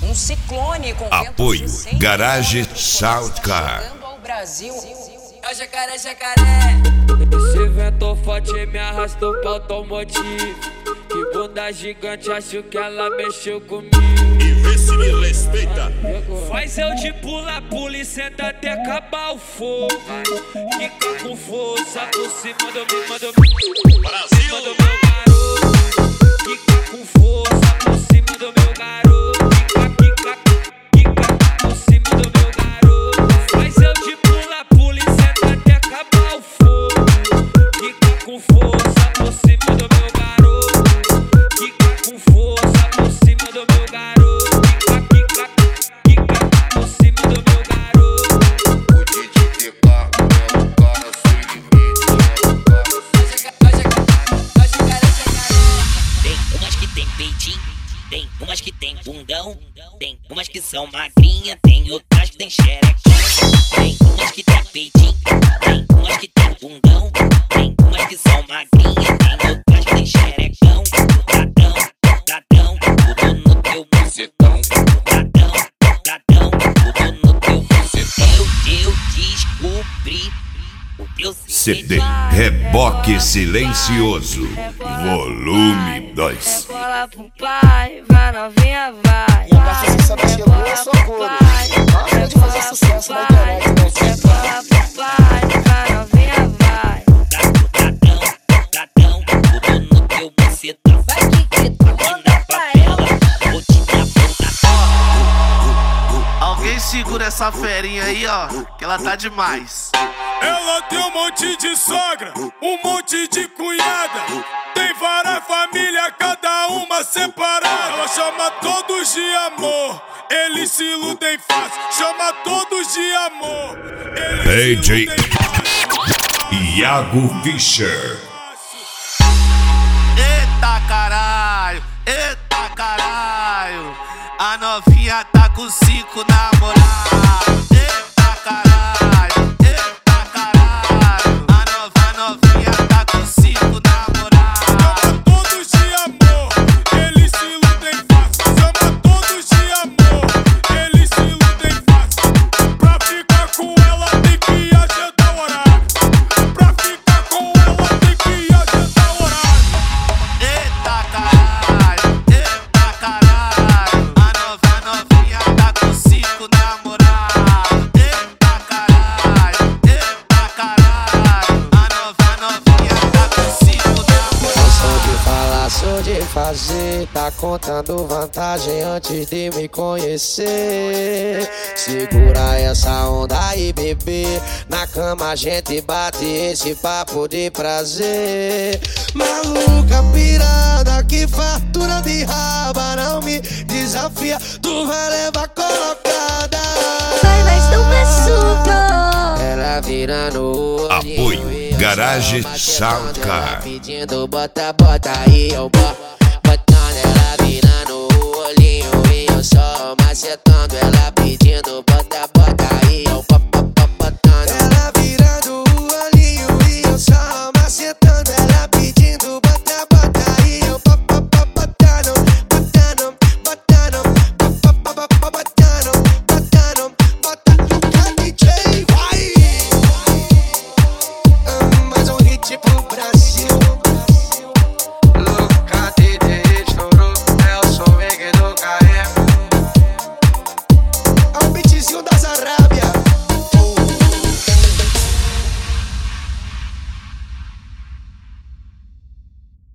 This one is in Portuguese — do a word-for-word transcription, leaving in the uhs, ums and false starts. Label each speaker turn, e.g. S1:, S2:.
S1: Um ciclone com
S2: apoio Garage Soundcar.
S1: Chegando ao Brasil.
S3: É o jacaré, jacaré.
S4: Esse vento forte me arrastou pro automotivo. Que bunda gigante, acho que ela mexeu comigo.
S5: E vê se me respeita.
S4: Faz eu de pula, pula e senta até acabar o fogo. Fica com força por cima do meu, manda
S5: Brasil.
S4: do meu garoto. Fica com força por cima do meu garoto. Fica, fica, fica por cima do meu garoto. Faz eu de pula, pula e senta até acabar o fogo. Fica com força por cima do meu garoto. Fica com força por cima do meu garoto. Fica, fica, fica por cima do meu garoto.
S6: O D J T K é o cara sem limite, é o cara sem...
S3: Tem umas que tem peitinho, tem umas que tem bundão, tem umas que são magrinha, tem outras que tem xerecão. Tem umas que tem peitinho, tem umas que tem bundão, tem umas que são magrinha, tem outras que tem xerecão. Gatão, gatão, tudo no teu bucetão. Gatão, gatão, tudo no teu bucetão. Eu, eu descobri o teu
S2: C D Reboque Silencioso, volume dois.
S7: Bola pro pai, vai novinha, vai.
S8: E a Caixa Sensata chegou, eu sou gordo. Nossa, de fazer sucesso na internet, né?
S7: Bola pro pai, vai novinha, vai.
S3: Gatão, gatão, tudo no teu bucetão. Vai que que tu manda pra ela, vou te dar bunda.
S9: Alguém segura essa ferinha aí, ó, que ela tá demais.
S5: Ela tem um monte de sogra, um monte de cunhada. Tem várias famílias, cada uma separada. Ela chama todos de amor, eles se iludem fácil. Chama todos de amor, eles
S2: D J
S5: se iludem fácil.
S2: Iago Fischer.
S9: Eita caralho, eita caralho. A novinha tá com cinco namorados. Eita caralho, eita caralho. A nova a novinha tá com cinco namorados.
S5: Chama todos de amor, eles se iludem fácil. Chama todos de amor, eles se iludem fácil. Pra ficar com ela tem que agendar o horário. Pra ficar com ela tem que agendar o horário.
S9: Eita caralho, eita caralho. A nova a novinha tá com cinco namorados. Eita caralho, eita caralho. A nova a novinha tá com cinco namorados.
S10: Sou de falar, sou de fazer. Tá contando vantagem antes de me conhecer. Segura essa onda aí, bebê. Na cama a gente bate esse papo de prazer. Maluca pirada, que fartura de raba. Não me desafia, tu vai levar colocada.
S7: Vai, vai, estão suco.
S10: Ela vira no olhinho,
S2: Apoio
S10: e eu
S2: Garage
S10: só macetando
S2: Soundcar.
S10: ela pedindo bota, bota aí, eu boto. Botando ela vira no olhinho, e eu só macetando ela